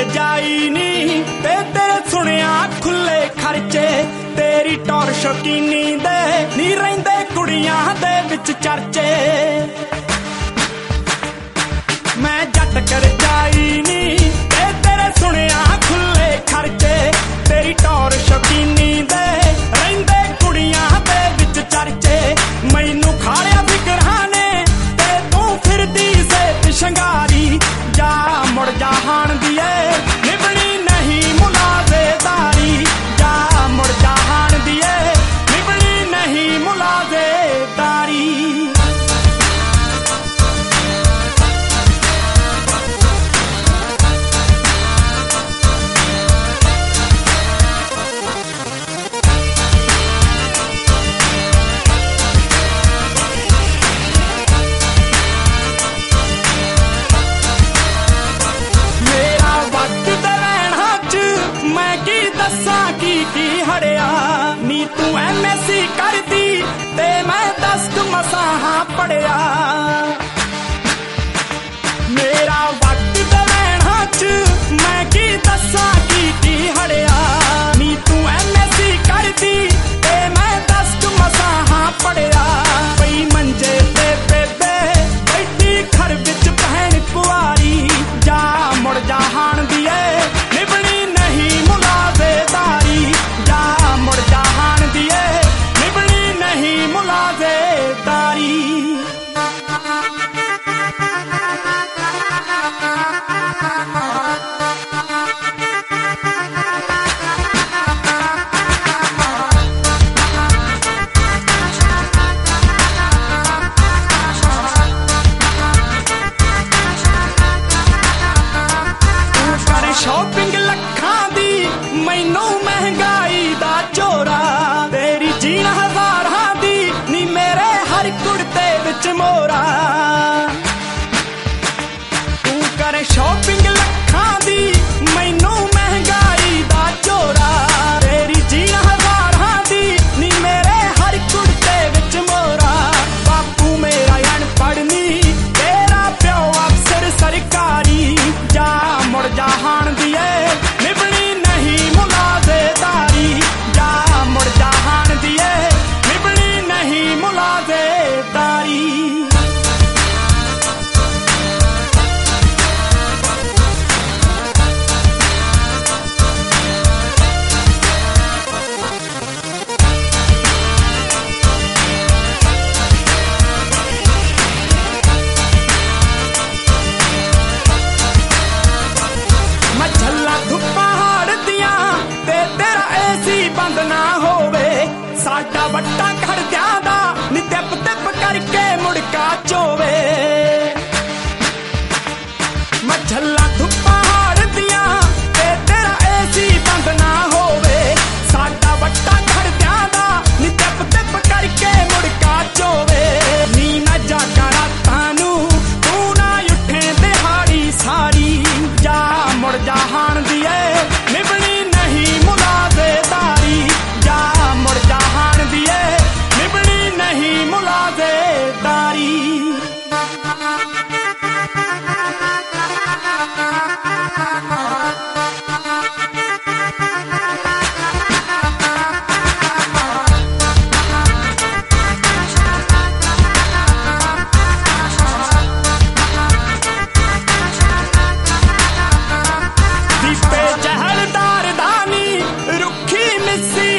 जाई नी ते तेरे सुनिया खुले खर्चे तेरी टौर शौकीनी दे नी रहिंदे कुड़ियां दे विच चर्चे मैं जट कर जाई नी ते तेरे सुनिया खुले खर्चे तेरी टौर शौकीनी दे रहिंदे कुड़ियां दे विच चर्चे मैनू खालिया फिकरां ने ते तू फिरदी से शंगारी जा मुड़ जा हाण दिए निभनी नहीं मुलाजेदारी जा मुड़ जा हाण दिए निभनी नहीं मुलाजेदारी की हड़िया नी तू MSc कर दी ते मैं 10 मसाहा पढ़िया मेरा वक्त देना च मैं की दसा की हड़िया नी तू MSc कर दी ते मैं 10 मसाहा पढ़िया पई मंजे ते बेबे बैठी घर विच बहन कुआरी जा मुड़ जा हाण दिए निभनी नहीं मुलाजेदारी जा मुड़ जा हाण दिए निभनी नहीं मुलाजेदारी शॉपिंग लखां दी मैनू महंगाई दा चोरा तेरी जीण हज़ारां दी नी मेरे हर कुड़ते विच मोरा तू कर शॉपिंग लखां दी मैनू महंगाई दा चोरा तेरी जीण हज़ारां दी नी मेरे हर कुड़ते विच मोरा बापू मेरा अनपढ़ नी तेरा प्यो अफसर सरकारी जा मुड़ जा हाण दिए निभनी नहीं मुलाजेदारी जा मुड़ जा हाण दिए निभनी नहीं मुलाजेदारी ना होवे साडा वट्टा घर दा नी तिप तिप करके मुड़का चोवे मझला धुप्पा हाड़दियां ते तेरा AC बंद ना होवे साडा वट्टा घर दा नी तिप तिप करके मुड़का चोवे नी ना जागा रातां नू तू ना उठे दिहाड़ी सारी जा मुड़ जा हाण दिए निभनी नहीं मुलाजेदारी जा मुड़ जा हाण दिए निभनी नहीं मुलाजेदारी दीपे जहलदार दानी रुखी मिस्सी